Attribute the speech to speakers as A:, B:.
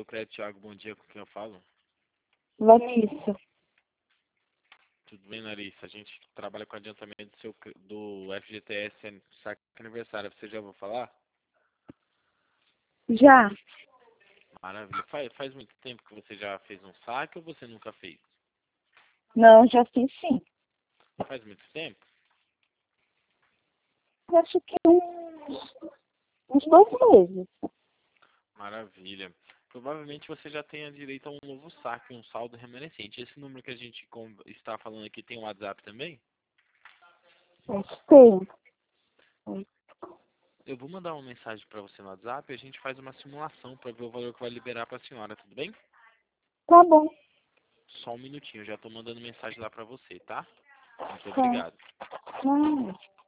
A: Seu Crédito Thiago, bom dia, com quem eu falo?
B: Larissa.
A: Tudo bem, Larissa? A gente trabalha com adiantamento do FGTS saque aniversário. Você já ouviu falar?
B: Já?
A: Maravilha. Faz muito tempo que você já fez um saque ou você nunca fez?
B: Não, já fiz sim.
A: Faz muito tempo?
B: Acho que uns 2 meses.
A: Maravilha. Provavelmente você já tenha direito a um novo saque, um saldo remanescente. Esse número que a gente está falando aqui tem um WhatsApp também?
B: Tem.
A: Eu vou mandar uma mensagem para você no WhatsApp e a gente faz uma simulação para ver o valor que vai liberar para a senhora, tudo bem?
B: Tá bom.
A: Só um minutinho, eu já estou mandando mensagem lá para você, tá? Muito
B: Tá.
A: obrigado.
B: Não.